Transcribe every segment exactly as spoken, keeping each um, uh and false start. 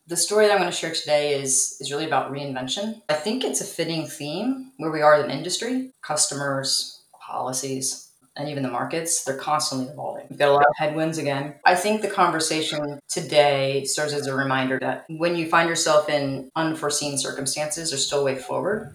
The story that I'm going to share today is, is really about reinvention. I think it's a fitting theme where we are as an industry, customers, policies, and even the markets. They're constantly evolving. We've got a lot of headwinds again. I think the conversation today serves as a reminder that when you find yourself in unforeseen circumstances, there's still a way forward.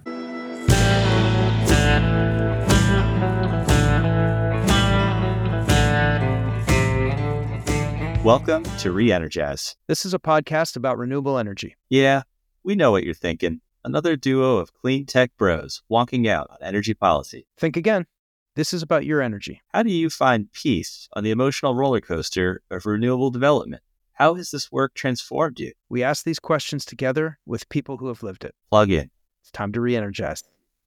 Welcome to Re-Energize. This is a podcast about renewable energy. Yeah, we know what you're thinking. Another duo of clean tech bros wonking out on energy policy. Think again. This is about your energy. How do you find peace on the emotional roller coaster of renewable development? How has this work transformed you? We ask these questions together with people who have lived it. Plug in. It's time to re-energize.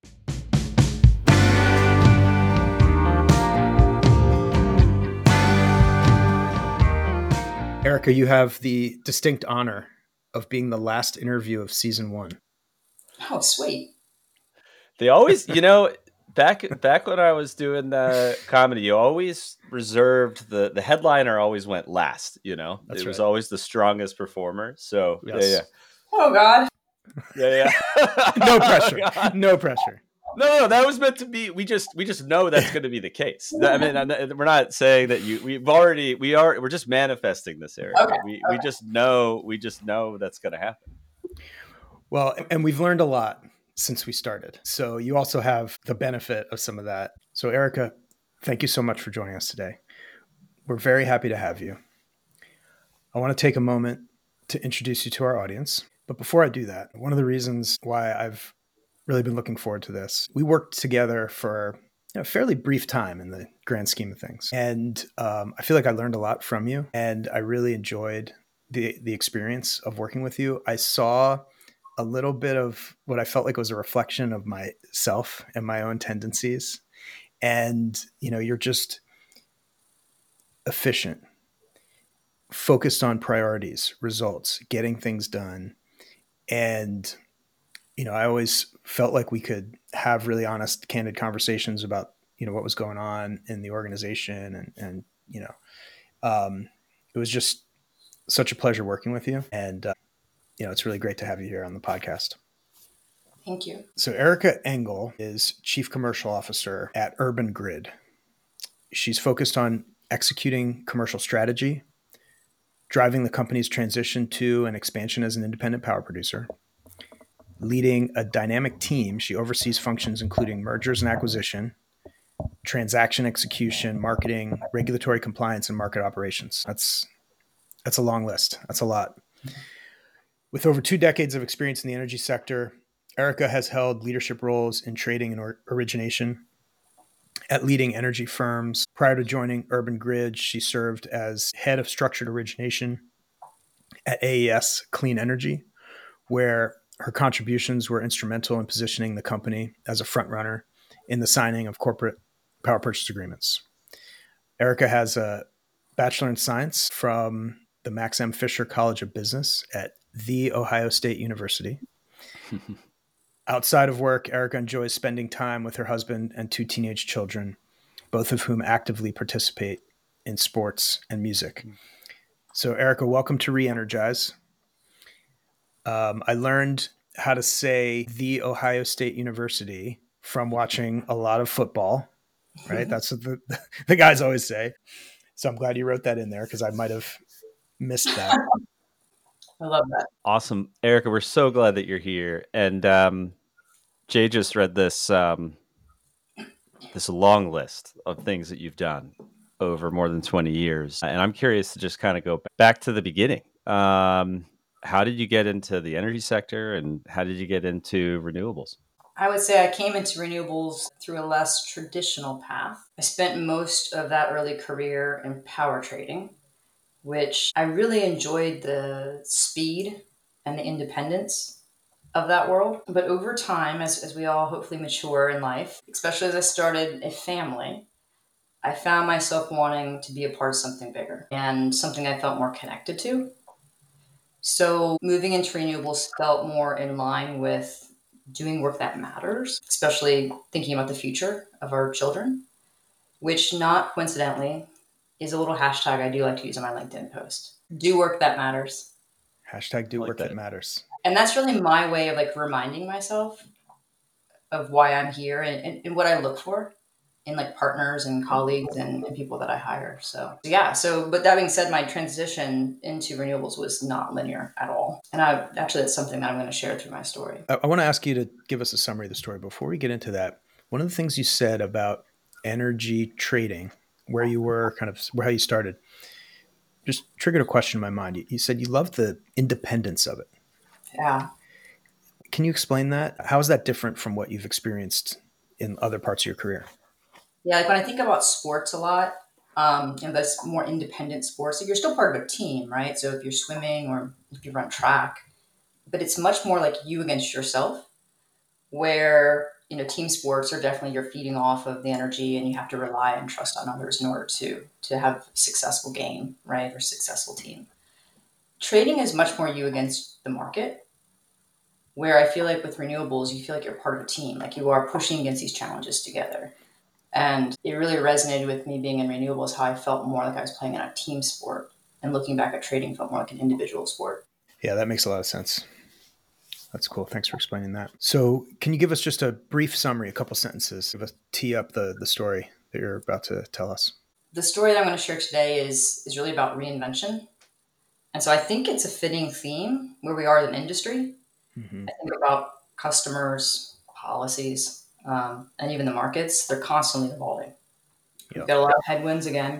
Erica, you have the distinct honor of being the last interview of season one. Oh, sweet. They always, you know, back back when I was doing the comedy, you always reserved the the headliner always went last, you know. That's it was right. always the strongest performer. So Yes. yeah, Oh, God. yeah, yeah. No pressure. Oh, God. No pressure. No, no, that was meant to be. We just, we just know that's going to be the case. I mean, I'm not- we're not saying that you. We've already, we are. We're just manifesting this, Eric. Okay, We, we just know. We just know that's going to happen. Well, and we've learned a lot since we started. So you also have the benefit of some of that. So Erica, thank you so much for joining us today. We're very happy to have you. I want to take a moment to introduce you to our audience. But before I do that, one of the reasons why I've really been looking forward to this, we worked together for a fairly brief time in the grand scheme of things. And um, I feel like I learned a lot from you, and I really enjoyed the the experience of working with you. I saw a little bit of what I felt like was a reflection of myself and my own tendencies. And, you know, you're just efficient, focused on priorities, results, getting things done. And, you know, I always felt like we could have really honest, candid conversations about, you know, what was going on in the organization. And, and you know, um, it was just such a pleasure working with you. And, uh, you know, it's really great to have you here on the podcast. Thank you. So Erica Engel is Chief Commercial Officer at Urban Grid. She's focused on executing commercial strategy, driving the company's transition to an expansion as an independent power producer, leading a dynamic team. She oversees functions including mergers and acquisition, transaction execution, marketing, regulatory compliance, and market operations. That's that's a long list. That's a lot. With over two decades of experience in the energy sector, Erica has held leadership roles in trading and or- origination at leading energy firms. Prior to joining Urban Grid, she served as head of structured origination at A E S Clean Energy, where her contributions were instrumental in positioning the company as a frontrunner in the signing of corporate power purchase agreements. Erica has a Bachelor in Science from the Max M. Fisher College of Business at The Ohio State University. Outside of work, Erica enjoys spending time with her husband and two teenage children, both of whom actively participate in sports and music. So Erica, welcome to Re-Energize. Um, I learned how to say The Ohio State University from watching a lot of football, right? That's what the, the guys always say. So I'm glad you wrote that in there because I might have missed that. I love that. Awesome, Erica. We're so glad that you're here. And um, Jay just read this um, this long list of things that you've done over more than twenty years, and I'm curious to just kind of go back to the beginning. Um, how did you get into the energy sector, and how did you get into renewables? I would say I came into renewables through a less traditional path. I spent most of that early career in power trading, which I really enjoyed the speed and the independence of that world. But over time, as, as we all hopefully mature in life, especially as I started a family, I found myself wanting to be a part of something bigger and something I felt more connected to. So moving into renewables felt more in line with doing work that matters, especially thinking about the future of our children, which not coincidentally is a little hashtag I do like to use on my LinkedIn post. Do work that matters. Hashtag do I like work that. that. matters. And that's really my way of like reminding myself of why I'm here and, and, and what I look for in like partners and colleagues and, and people that I hire. So yeah. So, but that being said, my transition into renewables was not linear at all. And I actually, that's something that I'm going to share through my story. I, I want to ask you to give us a summary of the story. Before we get into that, one of the things you said about energy trading, where you were, kind of how you started, just triggered a question in my mind. You, you said you loved the independence of it. Yeah. Can you explain that? How is that different from what you've experienced in other parts of your career? Yeah, like when I think about sports a lot, um, and those more independent sports, like you're still part of a team, right? So if you're swimming or if you run track, but it's much more like you against yourself, where you know team sports are definitely you're feeding off of the energy, and you have to rely and trust on others in order to to have a successful game, right, or successful team. Trading is much more you against the market, where I feel like with renewables, you feel like you're part of a team, like you are pushing against these challenges together. And it really resonated with me being in renewables, how I felt more like I was playing in a team sport, and looking back at trading felt more like an individual sport. Yeah, that makes a lot of sense. That's cool. Thanks for explaining that. So can you give us just a brief summary, a couple sentences, give us tee up the, the story that you're about to tell us? The story that I'm going to share today is, is really about reinvention. And so I think it's a fitting theme where we are as an industry. Mm-hmm. I think about customers, policies, um, and even the markets. They're constantly evolving. Yep. We've got a lot of headwinds again.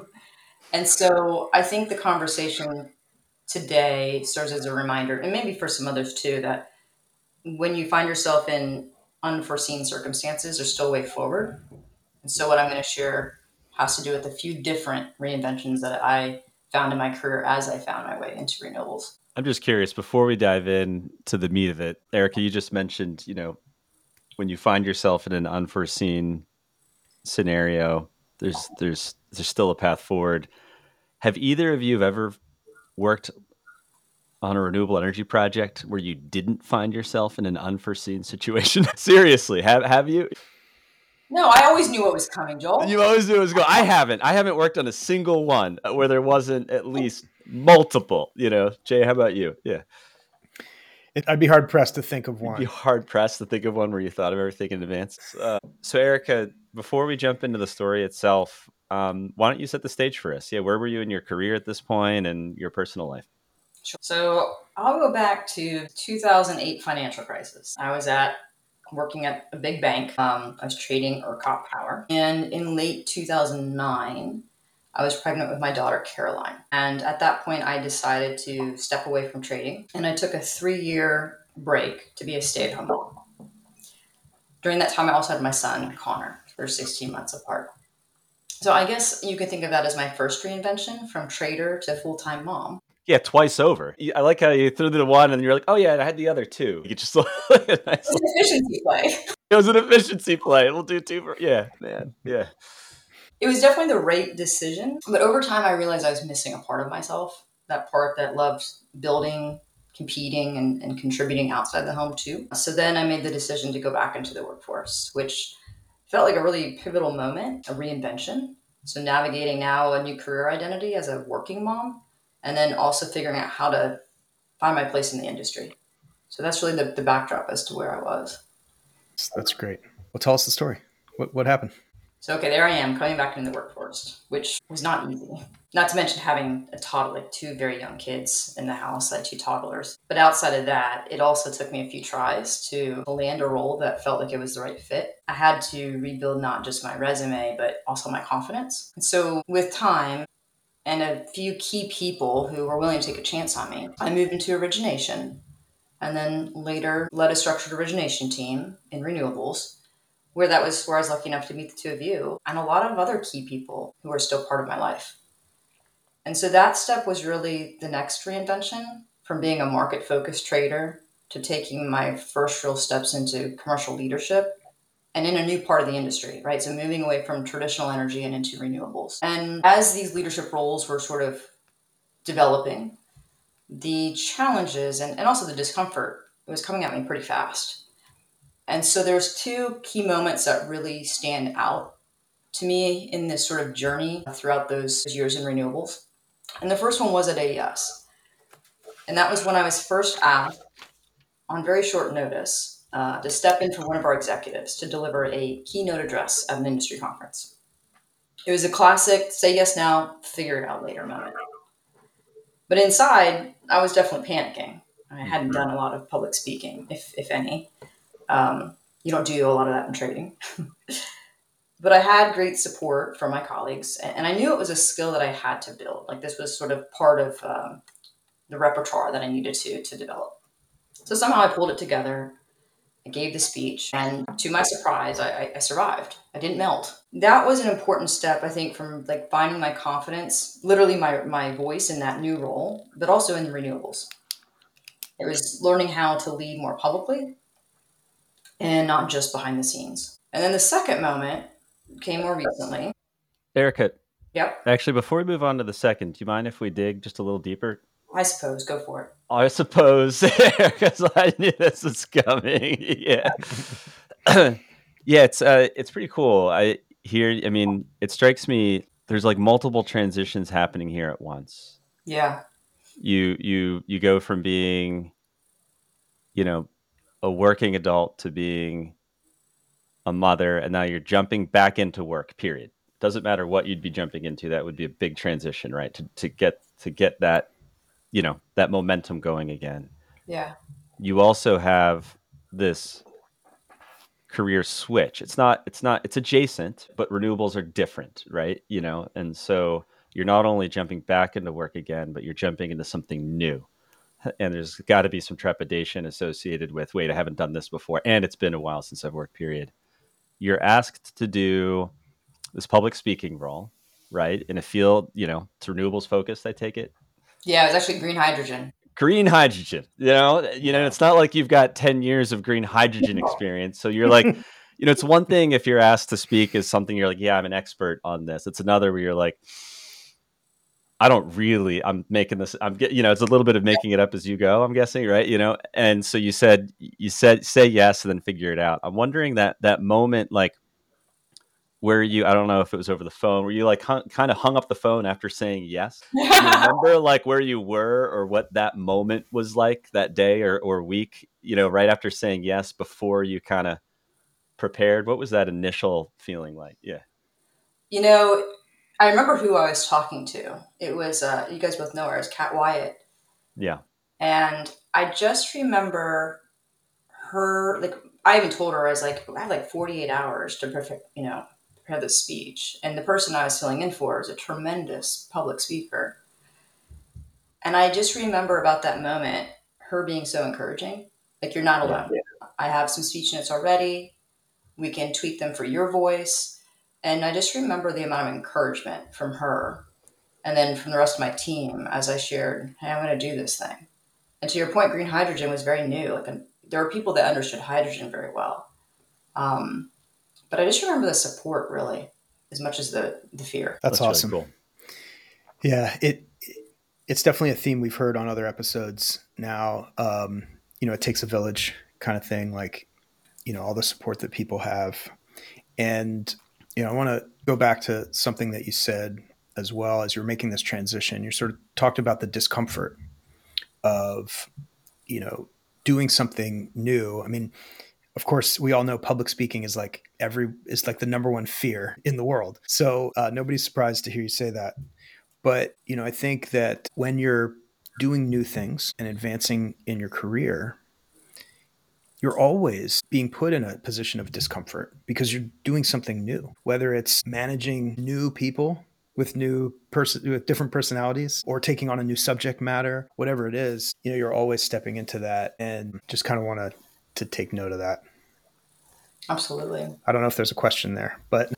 And so I think the conversation today serves as a reminder, and maybe for some others too, that when you find yourself in unforeseen circumstances, there's still a way forward. And so what I'm going to share has to do with a few different reinventions that I found in my career as I found my way into renewables. I'm just curious, before we dive in to the meat of it, Erica, you just mentioned, you know, when you find yourself in an unforeseen scenario, there's there's there's still a path forward. Have either of you ever worked on a renewable energy project where you didn't find yourself in an unforeseen situation? Seriously, have have you? No, I always knew what was coming, Joel. You always knew it was going. I haven't. I haven't worked on a single one where there wasn't at least multiple. You know, Jay, how about you? Yeah. It, I'd be hard pressed to think of one. You'd be hard pressed to think of one where you thought of everything in advance. Uh, so, Erica, before we jump into the story itself, um, why don't you set the stage for us? Yeah, where were you in your career at this point and your personal life? Sure. So, I'll go back to two thousand eight financial crisis. I was at working at a big bank. Um, I was trading ERCOT power, and in late two thousand nine. I was pregnant with my daughter, Caroline. And at that point, I decided to step away from trading. And I took a three-year break to be a stay-at-home mom. During that time, I also had my son, Connor. They're sixteen months apart. So I guess you could think of that as my first reinvention, from trader to full-time mom. Yeah, twice over. I like how you threw the one and you're like, oh yeah, I had the other two. You just like a nice it was an efficiency play. It was an efficiency play. We'll do two for, yeah, man, yeah. It was definitely the right decision, but over time I realized I was missing a part of myself, that part that loved building, competing, and, and contributing outside the home too. So then I made the decision to go back into the workforce, which felt like a really pivotal moment, a reinvention. So navigating now a new career identity as a working mom, and then also figuring out how to find my place in the industry. So that's really the, the backdrop as to where I was. That's great. Well, tell us the story. What what happened? So, okay, there I am coming back into the workforce, which was not easy. Not to mention having a toddler, like two very young kids in the house, like two toddlers. But outside of that, it also took me a few tries to land a role that felt like it was the right fit. I had to rebuild not just my resume, but also my confidence. And so with time and a few key people who were willing to take a chance on me, I moved into origination, and then later led a structured origination team in renewables, where that was where I was lucky enough to meet the two of you and a lot of other key people who are still part of my life. And so that step was really the next reinvention, from being a market-focused trader to taking my first real steps into commercial leadership and in a new part of the industry, right? So moving away from traditional energy and into renewables. And as these leadership roles were sort of developing, the challenges and, and also the discomfort was coming at me pretty fast. And so there's two key moments that really stand out to me in this sort of journey throughout those years in renewables. And the first one was at A E S. And that was when I was first asked on very short notice uh, to step in for one of our executives to deliver a keynote address at an industry conference. It was a classic say yes now, figure it out later moment. But inside, I was definitely panicking. I hadn't done a lot of public speaking, if if any. Um, you don't do a lot of that in trading. But I had great support from my colleagues, and I knew it was a skill that I had to build. Like this was sort of part of um, the repertoire that I needed to to develop. So somehow I pulled it together. I gave the speech, and to my surprise, I, I survived. I didn't melt. That was an important step, I think, from like finding my confidence, literally my my voice in that new role, but also in the renewables. It was learning how to lead more publicly and not just behind the scenes. And then the second moment came more recently. Erica. Yep. Actually, before we move on to the second, do you mind if we dig just a little deeper? I suppose. Go for it. I suppose, because I knew this was coming. Yeah, yeah. It's uh, it's pretty cool. I hear. I mean, it strikes me. There's like multiple transitions happening here at once. Yeah. You you you go from being, you know, a working adult to being a mother, and now you're jumping back into work. Period. Doesn't matter what you'd be jumping into. That would be a big transition, right? To to get to get that. You know, that momentum going again. Yeah. You also have this career switch. It's not, it's not, it's adjacent, but renewables are different, right? You know, and so you're not only jumping back into work again, but you're jumping into something new. And there's got to be some trepidation associated with, wait, I haven't done this before. And it's been a while since I've worked, period. You're asked to do this public speaking role, right? In a field, you know, it's renewables focused, I take it. Yeah, it was actually green hydrogen. Green hydrogen, you know, you know, it's not like you've got ten years of green hydrogen experience. So you're like, you know, it's one thing if you're asked to speak as something you're like, yeah, I'm an expert on this. It's another where you're like, I don't really, I'm making this, I'm getting, you know, it's a little bit of making it up as you go, I'm guessing, right? You know, and so you said, you said, say yes, and then figure it out. I'm wondering that, that moment, like, where you, I don't know if it was over the phone, where you like hung, kind of hung up the phone after saying yes. Do you remember like where you were or what that moment was like that day or, or week, you know, right after saying yes, before you kind of prepared? What was that initial feeling like? Yeah. You know, I remember who I was talking to. It was, uh, you guys both know her, it was Kat Wyatt. Yeah. And I just remember her, like, I even told her, I was like, I have like forty-eight hours to prepare, you know, prepare this speech. And the person I was filling in for is a tremendous public speaker. And I just remember about that moment, her being so encouraging. Like, you're not alone. Yeah. I have some speech notes already. We can tweak them for your voice. And I just remember the amount of encouragement from her and then from the rest of my team as I shared, hey, I'm going to do this thing. And to your point, green hydrogen was very new. Like, there were people that understood hydrogen very well. Um, but I just remember the support really as much as the, the fear. That's, That's awesome. Really cool. Yeah, it it's definitely a theme we've heard on other episodes now. Um, you know, it takes a village kind of thing, like, you know, all the support that people have. And, you know, I want to go back to something that you said as well as you're making this transition. You sort of talked about the discomfort of, you know, doing something new. I mean, of course, we all know public speaking is like every is like the number one fear in the world. So uh, nobody's surprised to hear you say that. But, you know, I think that when you're doing new things and advancing in your career, you're always being put in a position of discomfort because you're doing something new, whether it's managing new people with new person with different personalities or taking on a new subject matter, whatever it is, you know, you're always stepping into that and just kind of want to to take note of that. Absolutely. I don't know if there's a question there, but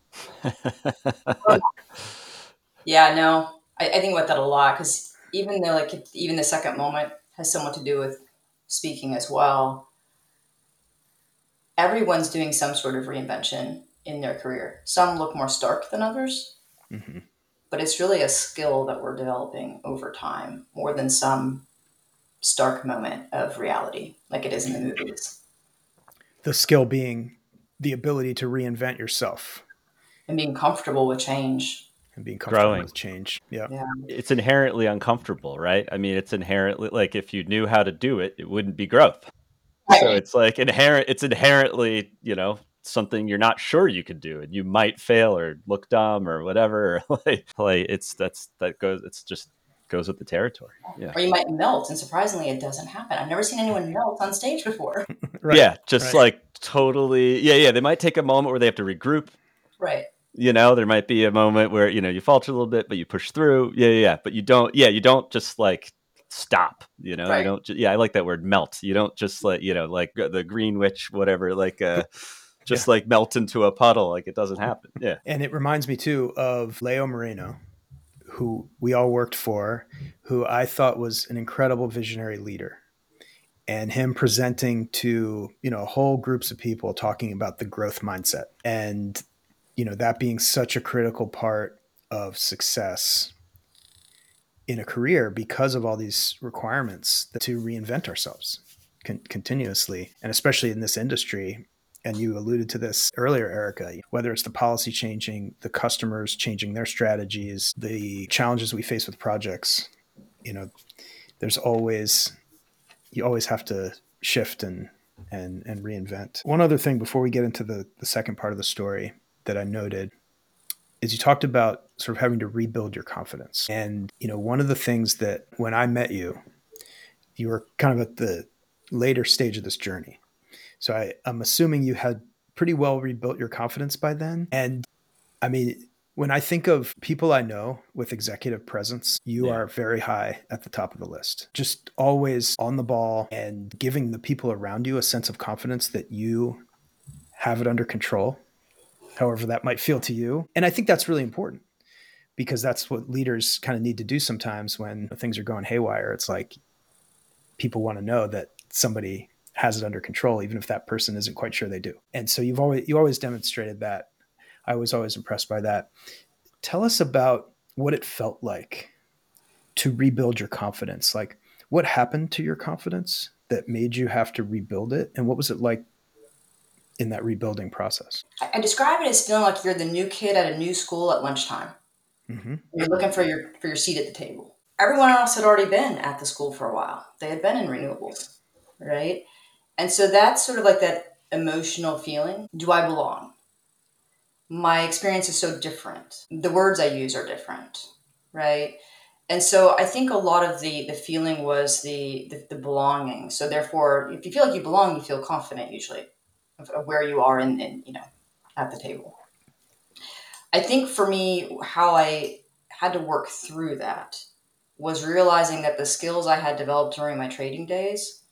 yeah, no, I, I think about that a lot because even though like even the second moment has somewhat to do with speaking as well, everyone's doing some sort of reinvention in their career. Some look more stark than others, mm-hmm. but it's really a skill that we're developing over time more than some stark moment of reality like it is in the movies. The skill being the ability to reinvent yourself. And being comfortable with change. and being comfortable Growing. with change. Yeah. Yeah. It's inherently uncomfortable, right? I mean, it's inherently like if you knew how to do it, it wouldn't be growth. So Right. it's like inherent, it's inherently, you know, something you're not sure you could do, and you might fail or look dumb or whatever. like, like it's that's that goes. It's just goes with the territory. Yeah. Or you might melt, and surprisingly, it doesn't happen. I've never seen anyone melt on stage before. Right. Yeah. Just Right. like totally. Yeah. Yeah. They might take a moment where they have to regroup. Right. You know, there might be a moment where, you know, you falter a little bit, but you push through. Yeah. Yeah. yeah. But you don't, yeah, you don't just like stop, you know, Right. you don't, ju- yeah, I like that word melt. You don't just like, you know, like the green witch, whatever, like, uh, just like melt into a puddle. Like it doesn't happen. Yeah. And it reminds me too of Leo Moreno, who we all worked for, who I thought was an incredible visionary leader. And him presenting to, you know, whole groups of people talking about the growth mindset. And, you know, that being such a critical part of success in a career because of all these requirements to reinvent ourselves con- continuously. And especially in this industry, and you alluded to this earlier, Erica, whether it's the policy changing, the customers changing their strategies, the challenges we face with projects, you know, there's always, you always have to shift and, and, and reinvent. One other thing before we get into the, the second part of the story that I noted is you talked about sort of having to rebuild your confidence. And, you know, one of the things that when I met you, you were kind of at the later stage of this journey. So I, I'm assuming you had pretty well rebuilt your confidence by then. And I mean, when I think of people I know with executive presence, you Yeah. are very high at the top of the list. Just always on the ball and giving the people around you a sense of confidence that you have it under control, however that might feel to you. And I think that's really important because that's what leaders kind of need to do sometimes when things are going haywire. It's like people want to know that somebody has it under control, even if that person isn't quite sure they do. And so you've always, you always demonstrated that. I was always impressed by that. Tell us about what it felt like to rebuild your confidence. Like what happened to your confidence that made you have to rebuild it? And what was it like in that rebuilding process? I, I describe it as feeling like you're the new kid at a new school at lunchtime. Mm-hmm. You're looking for your for your seat at the table. Everyone else had already been at the school for a while. They had been in renewables, right? And so that's sort of like that emotional feeling. Do I belong? My experience is so different. The words I use are different, right? And so I think a lot of the the feeling was the the, the belonging. So therefore, if you feel like you belong, you feel confident usually of, of where you are in, in you know at the table. I think for me, how I had to work through that was realizing that the skills I had developed during my trading days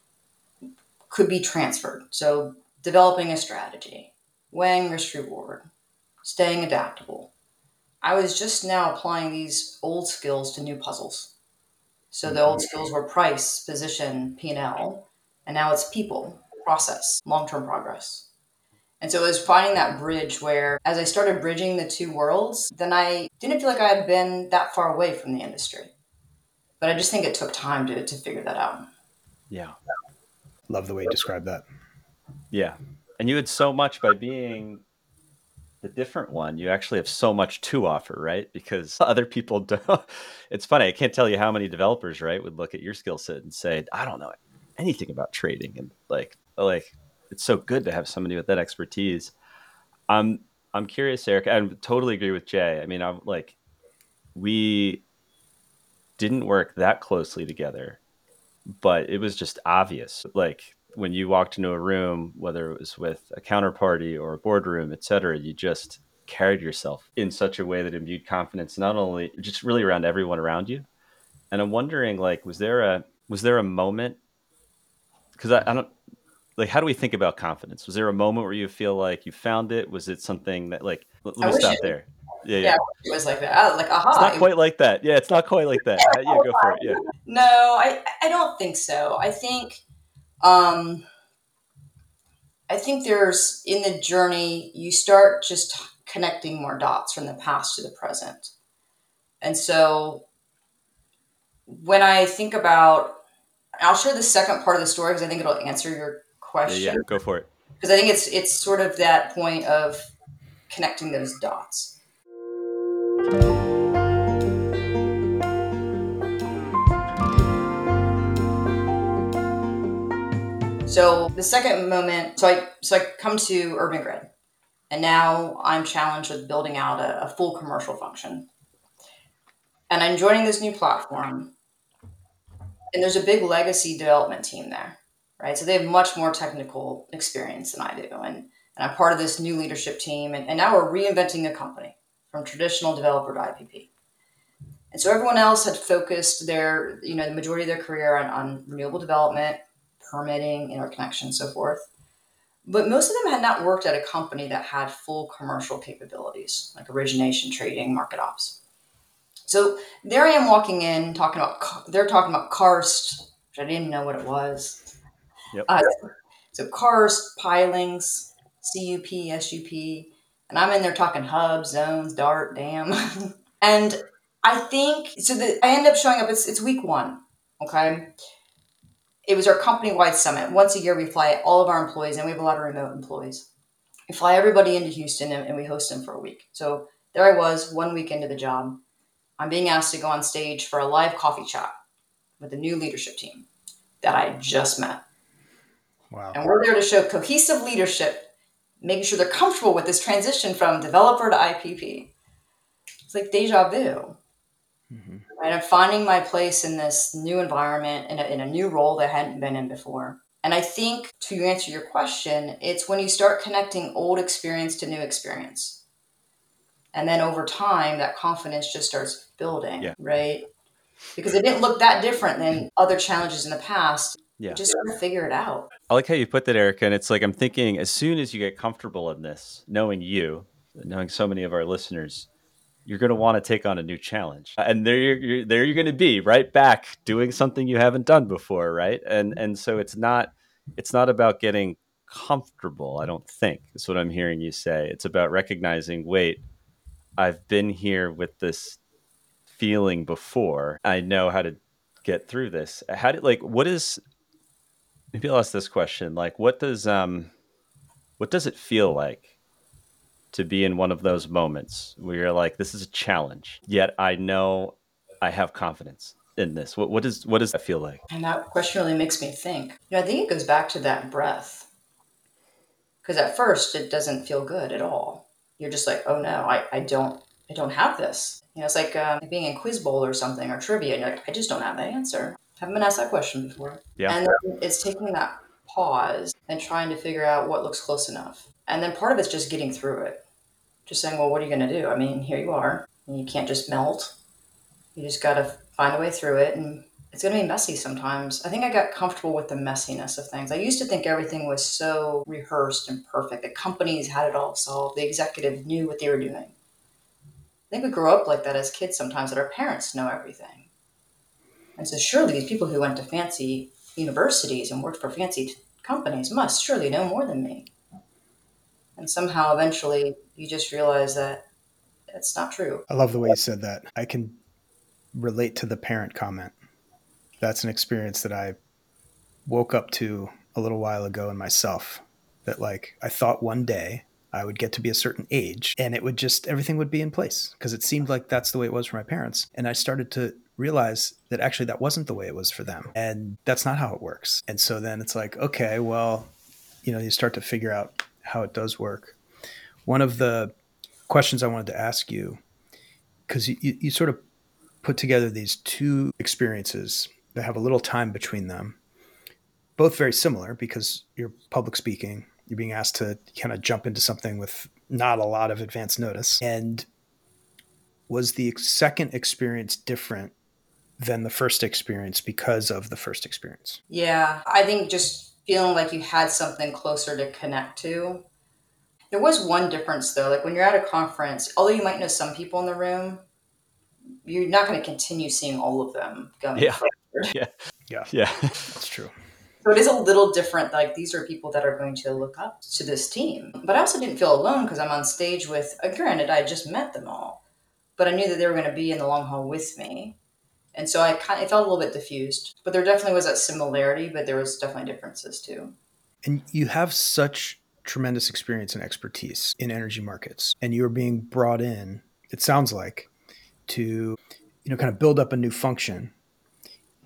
could be transferred. So developing a strategy, weighing risk reward, staying adaptable. I was just now applying these old skills to new puzzles. So the old skills were price, position, P and L, and now it's people, process, long-term progress. And so it was finding that bridge where as I started bridging the two worlds, then I didn't feel like I had been that far away from the industry. But I just think it took time to, to figure that out. Yeah. Love the way you described that. Yeah. And you had so much by being the different one. You actually have so much to offer, right? Because other people don't. It's funny. I can't tell you how many developers, right, would look at your skill set and say, I don't know anything about trading. And like, like, it's so good to have somebody with that expertise. I'm, I'm curious, Eric. I totally agree with Jay. I mean, I'm like, we didn't work that closely together, but it was just obvious. Like when you walked into a room, whether it was with a counterparty or a boardroom, et cetera, you just carried yourself in such a way that imbued confidence, not only just really around everyone around you. And I'm wondering, like, was there a, was there a moment? Cause I, I don't, like, how do we think about confidence? Was there a moment where you feel like you found it? Was it something that like, let, let I me wish stop it- there. Yeah. Yeah, Yeah. it was like that. I, like, aha. It's not it quite like that. Yeah. It's not quite like that. Uh, Yeah. Go for it. Yeah. No, I, I don't think so. I think, um, I think there's in the journey, you start just connecting more dots from the past to the present. And so when I think about, I'll share the second part of the story because I think it'll answer your Yeah. question. Yeah. Go for it. Because I think it's, it's sort of that point of connecting those dots. So the second moment, so I so I come to Urban Grid, and now I'm challenged with building out a, a full commercial function. And I'm joining this new platform, and there's a big legacy development team there, right? So they have much more technical experience than I do. And, and I'm part of this new leadership team. And, and now we're reinventing a company from traditional developer to I P P. And so everyone else had focused their, you know, the majority of their career on, on renewable development, permitting, interconnection, so forth. But most of them had not worked at a company that had full commercial capabilities, like origination, trading, market ops. So there I am walking in, talking about, they're talking about karst, which I didn't know what it was. Yep. Uh, so karst, pilings, C U P, S U P, and I'm in there talking hubs, zones, dart, dam. And I think, so the, I end up showing up, it's, it's week one, okay? It was our company-wide summit. Once a year, we fly all of our employees, and we have a lot of remote employees. We fly everybody into Houston, and, and we host them for a week. So there I was, one week into the job. I'm being asked to go on stage for a live coffee chat with the new leadership team that I just met. Wow. And we're there to show cohesive leadership, making sure they're comfortable with this transition from developer to I P P. It's like deja vu. Mm-hmm. Right? I'm finding my place in this new environment, in a, in a new role that I hadn't been in before. And I think, to answer your question, it's when you start connecting old experience to new experience. And then over time, that confidence just starts building, yeah. Right? Because it didn't look that different than other challenges in the past. Yeah. You just got to figure it out. I like how you put that, Erica. And it's like, I'm thinking, as soon as you get comfortable in this, knowing you, knowing so many of our listeners, you're going to want to take on a new challenge. And there you're, you're, there you're going to be right back doing something you haven't done before, right? And and so it's not it's not about getting comfortable, I don't think. That's what I'm hearing you say. It's about recognizing, wait, I've been here with this feeling before. I know how to get through this. How did like what is maybe I'll ask this question. Like what does um what does it feel like to be in one of those moments where you're like, this is a challenge, yet I know I have confidence in this? What what does what does that feel like? And that question really makes me think. You know, I think it goes back to that breath. Because at first it doesn't feel good at all. You're just like, oh no, I, I don't I don't have this. You know, it's like um, being in Quiz Bowl or something or trivia, and you're like, I just don't have that answer. Haven't been asked that question before. Yeah. And then it's taking that pause and trying to figure out what looks close enough. And then part of it's just getting through it. Just saying, well, what are you going to do? I mean, here you are. And you can't just melt. You just got to find a way through it. And it's going to be messy sometimes. I think I got comfortable with the messiness of things. I used to think everything was so rehearsed and perfect. The companies had it all solved. The executive knew what they were doing. I think we grow up like that as kids sometimes, that our parents know everything. And so surely these people who went to fancy universities and worked for fancy companies must surely know more than me. And somehow eventually you just realize that it's not true. I love the way you said that. I can relate to the parent comment. That's an experience that I woke up to a little while ago in myself, that like I thought one day I would get to be a certain age and it would just, everything would be in place because it seemed like that's the way it was for my parents. And I started to realize that actually that wasn't the way it was for them. And that's not how it works. And so then it's like, okay, well, you know, you start to figure out how it does work. One of the questions I wanted to ask you, because you, you, you sort of put together these two experiences that have a little time between them, both very similar because you're public speaking, you're being asked to kind of jump into something with not a lot of advance notice. And was the second experience different than the first experience because of the first experience? Yeah, I think just feeling like you had something closer to connect to. There was one difference though, like when you're at a conference, although you might know some people in the room, you're not going to continue seeing all of them going yeah. forward. Yeah. Yeah. Yeah. That's true. So it is a little different. Like these are people that are going to look up to this team. But I also didn't feel alone because I'm on stage with, uh, granted, I just met them all, but I knew that they were going to be in the long haul with me. And so I kind of, it felt a little bit diffused, but there definitely was that similarity, but there was definitely differences too. And you have such tremendous experience and expertise in energy markets, and you're being brought in, it sounds like, to, you know, kind of build up a new function.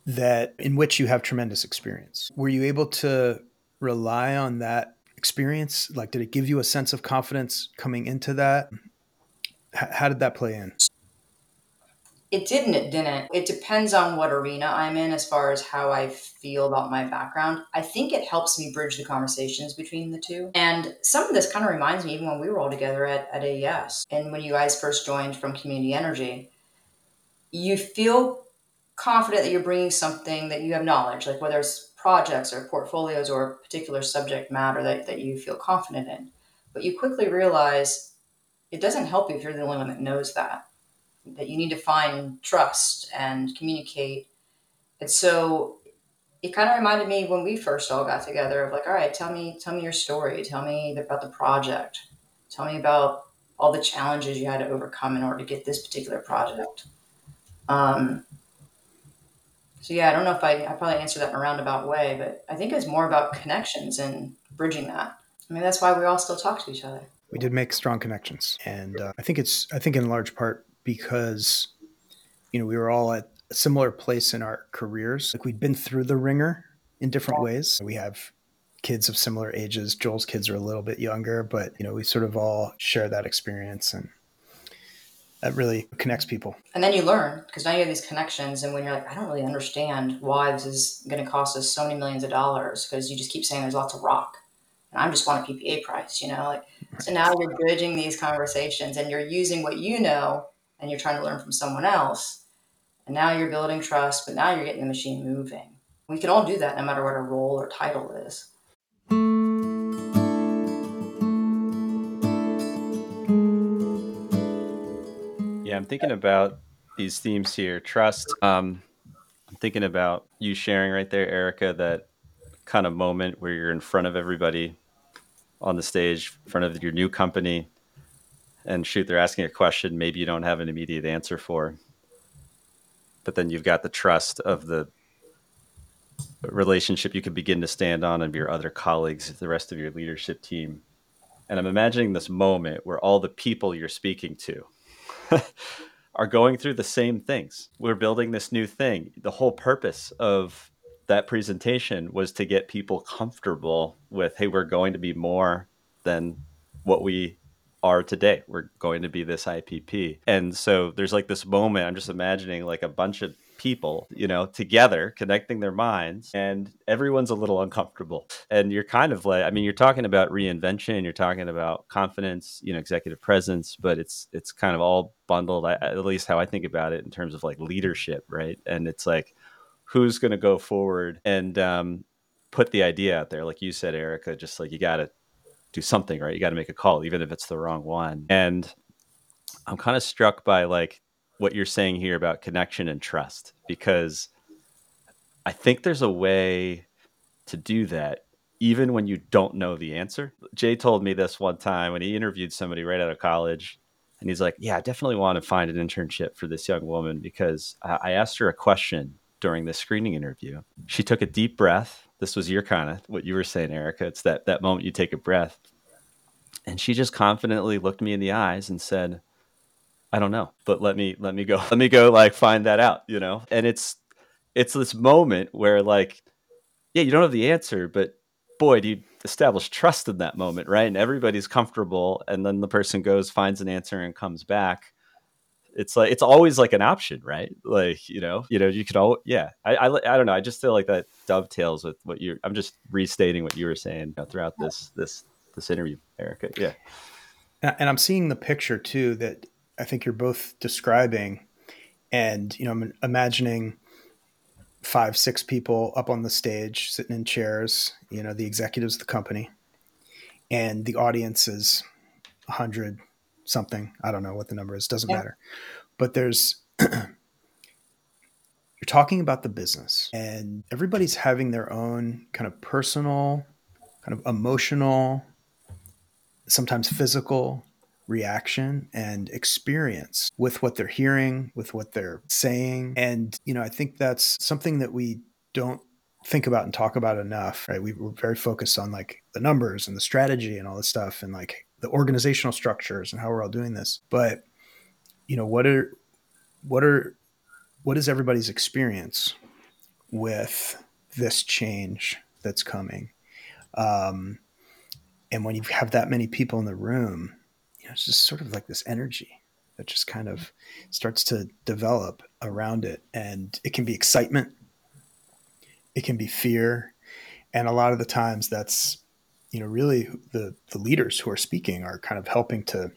that in which you have tremendous experience. Were you able to rely on that experience? Like, did it give you a sense of confidence coming into that? H- how did that play in? It didn't, it didn't. It depends on what arena I'm in as far as how I feel about my background. I think it helps me bridge the conversations between the two. And some of this kind of reminds me even when we were all together at, at A E S and when you guys first joined from Community Energy, you feel confident that you're bringing something that you have knowledge, like whether it's projects or portfolios or a particular subject matter that, that you feel confident in. But you quickly realize it doesn't help you if you're the only one that knows that. That you need to find trust and communicate. And so it kind of reminded me when we first all got together of like, all right, tell me, tell me your story. Tell me about the project. Tell me about all the challenges you had to overcome in order to get this particular project. Um, so yeah, I don't know if I, I probably answered that in a roundabout way, but I think it's more about connections and bridging that. I mean, that's why we all still talk to each other. We did make strong connections. And uh, I think it's, I think in large part because, you know, we were all at a similar place in our careers. Like we'd been through the ringer in different ways. We have kids of similar ages. Joel's kids are a little bit younger, but, you know, we sort of all share that experience, and that really connects people. And then you learn, because now you have these connections. And when you're like, I don't really understand why this is going to cost us so many millions of dollars, because you just keep saying there's lots of rock. And I just want a P P A price, you know, like, right. So now you're bridging these conversations and you're using what you know and you're trying to learn from someone else. And now you're building trust, but now you're getting the machine moving. We can all do that no matter what our role or title is. Yeah, I'm thinking about these themes here. Trust. Um, I'm thinking about you sharing right there, Erica, that kind of moment where you're in front of everybody on the stage, in front of your new company, and shoot, they're asking a question maybe you don't have an immediate answer for. But then you've got the trust of the relationship you can begin to stand on of your other colleagues, the rest of your leadership team. And I'm imagining this moment where all the people you're speaking to are going through the same things. We're building this new thing. The whole purpose of that presentation was to get people comfortable with, hey, we're going to be more than what we are today. We're going to be this I P P. And so there's like this moment, I'm just imagining like a bunch of people, you know, together connecting their minds, and everyone's a little uncomfortable. And you're kind of like, I mean, you're talking about reinvention, you're talking about confidence, you know, executive presence, but it's, it's kind of all bundled, at least how I think about it in terms of like leadership. Right. And it's like, who's going to go forward and um, put the idea out there? Like you said, Erica, just like, you got to do something, right? You got to make a call, even if it's the wrong one. And I'm kind of struck by like what you're saying here about connection and trust, because I think there's a way to do that even when you don't know the answer. Jay told me this one time when he interviewed somebody right out of college, and he's like, yeah, I definitely want to find an internship for this young woman, because I, I asked her a question during the screening interview. She took a deep breath. This was your kind of what you were saying, Erica. It's that, that moment you take a breath. And she just confidently looked me in the eyes and said, I don't know, but let me, let me go, let me go like find that out, you know? And it's, it's this moment where like, yeah, you don't have the answer, but boy, do you establish trust in that moment, right? And everybody's comfortable. And then the person goes, finds an answer and comes back. It's like, it's always like an option, right? Like, you know, you know, you could all, yeah, I, I, I don't know. I just feel like that dovetails with what you're, I'm just restating what you were saying, you know, throughout this, this, this interview, Erica. Yeah. And I'm seeing the picture too, that I think you're both describing, and, you know, I'm imagining five, six people up on the stage sitting in chairs, you know, the executives of the company, and the audience is a hundred something. I don't know what the number is. Doesn't yeah. matter. But there's, you're talking about the business, and everybody's having their own kind of personal, kind of emotional, sometimes physical reaction and experience with what they're hearing, with what they're saying. And, you know, I think that's something that we don't think about and talk about enough, right? We were very focused on like the numbers and the strategy and all this stuff, and like the organizational structures and how we're all doing this. But, you know, what are, what are, what is everybody's experience with this change that's coming. Um, and when you have that many people in the room, you know, it's just sort of like this energy that just kind of starts to develop around it. And it can be excitement. It can be fear. And a lot of the times that's, you know, really the, the leaders who are speaking are kind of helping to,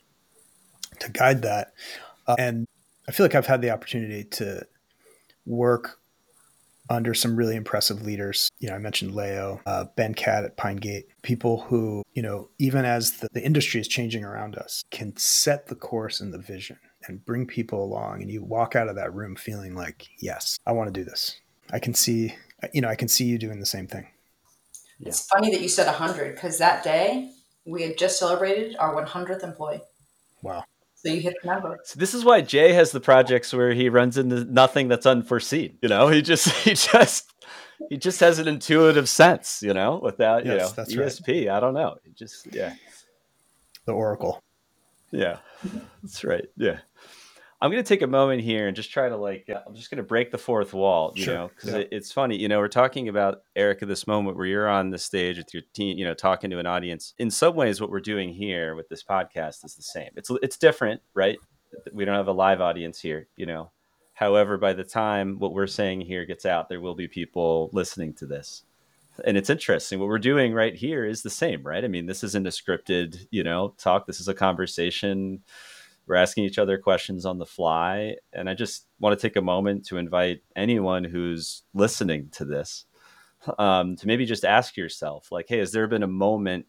to guide that. Uh, and I feel like I've had the opportunity to work under some really impressive leaders. You know, I mentioned Leo, uh, Ben Catt at Pine Gate, people who, you know, even as the, the industry is changing around us, can set the course and the vision and bring people along. And you walk out of that room feeling like, yes, I want to do this. I can see, you know, I can see you doing the same thing. Yeah. It's funny that you said one hundred, because that day we had just celebrated our one hundredth employee. Wow. So you hit the number. So this is why Jay has the projects where he runs into nothing that's unforeseen. You know, he just he just he just has an intuitive sense. You know, without yes, you know that's E S P. Right. I don't know. It just yeah, the Oracle. Yeah, that's right. Yeah. I'm going to take a moment here and just try to like, uh, I'm just going to break the fourth wall, you sure. know, because yeah. it, it's funny, you know, we're talking about, Erica, this moment where you're on the stage with your team, you know, talking to an audience. In some ways, what we're doing here with this podcast is the same. It's it's different, right? We don't have a live audience here, you know. However, by the time what we're saying here gets out, there will be people listening to this. And it's interesting. What we're doing right here is the same, right? I mean, this isn't a scripted, you know, talk. This is a conversation. We're asking each other questions on the fly. And I just want to take a moment to invite anyone who's listening to this um, to maybe just ask yourself, like, hey, has there been a moment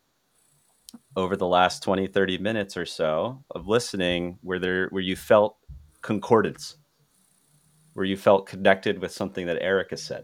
over the last twenty, thirty minutes or so of listening where there where you felt concordance, where you felt connected with something that Erica said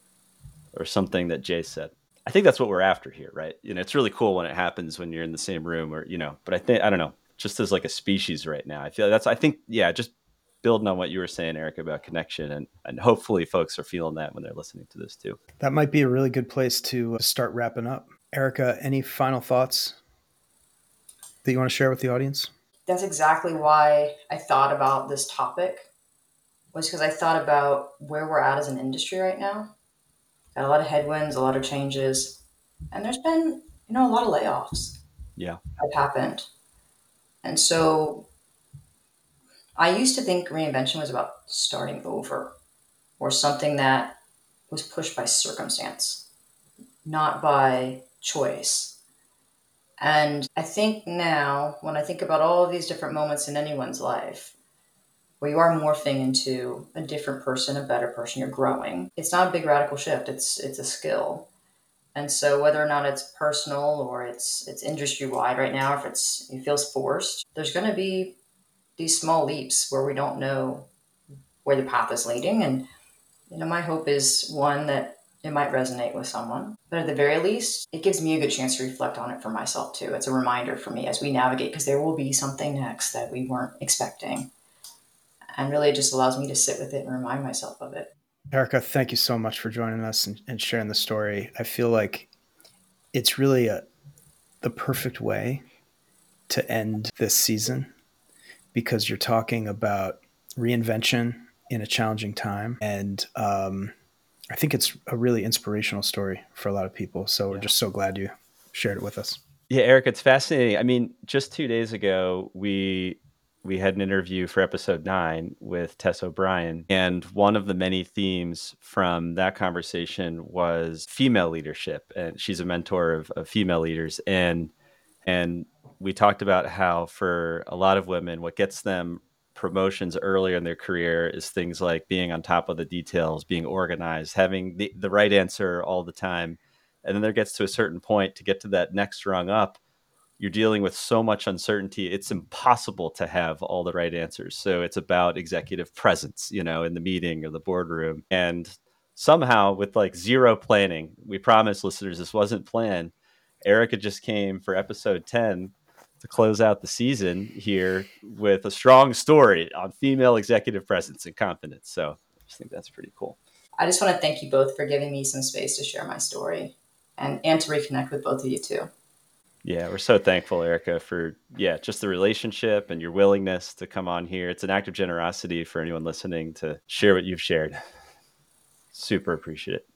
or something that Jay said? I think that's what we're after here, right? You know, it's really cool when it happens when you're in the same room or, you know, but I think, I don't know, just as like a species right now. I feel that's, I think, yeah, just building on what you were saying, Eric, about connection. And, and hopefully folks are feeling that when they're listening to this too. That might be a really good place to start wrapping up. Erica, any final thoughts that you want to share with the audience? That's exactly why I thought about this topic, was because I thought about where we're at as an industry right now. Got a lot of headwinds, a lot of changes, and there's been, you know, a lot of layoffs. Yeah. That happened. And so I used to think reinvention was about starting over or something that was pushed by circumstance, not by choice. And I think now, when I think about all of these different moments in anyone's life, where you are morphing into a different person, a better person, you're growing, it's not a big radical shift. It's it's a skill. And so whether or not it's personal or it's it's industry-wide right now, if it's it feels forced, there's going to be these small leaps where we don't know where the path is leading. And, you know, my hope is, one, that it might resonate with someone. But at the very least, it gives me a good chance to reflect on it for myself, too. It's a reminder for me as we navigate, because there will be something next that we weren't expecting. And really, it just allows me to sit with it and remind myself of it. Erica, thank you so much for joining us and, and sharing the story. I feel like it's really a, the perfect way to end this season, because you're talking about reinvention in a challenging time. And um, I think it's a really inspirational story for a lot of people. So we're yeah. just so glad you shared it with us. Yeah, Eric, it's fascinating. I mean, just two days ago, we we had an interview for episode nine with Tess O'Brien. And one of the many themes from that conversation was female leadership. And she's a mentor of, of female leaders. And and we talked about how for a lot of women, what gets them promotions earlier in their career is things like being on top of the details, being organized, having the, the right answer all the time. And then there gets to a certain point to get to that next rung up. You're dealing with so much uncertainty. It's impossible to have all the right answers. So it's about executive presence, you know, in the meeting or the boardroom. And somehow with like zero planning, we promise listeners this wasn't planned. Erica just came for episode ten to close out the season here with a strong story on female executive presence and confidence. So I just think that's pretty cool. I just want to thank you both for giving me some space to share my story and, and to reconnect with both of you too. Yeah, we're so thankful, Erica, for, yeah, just the relationship and your willingness to come on here. It's an act of generosity for anyone listening to share what you've shared. Super appreciate it.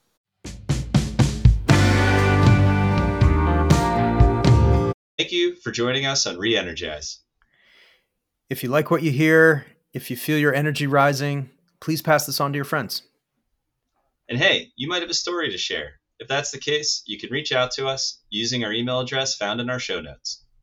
Thank you for joining us on Re-Energize. If you like what you hear, if you feel your energy rising, please pass this on to your friends. And hey, you might have a story to share. If that's the case, you can reach out to us using our email address found in our show notes.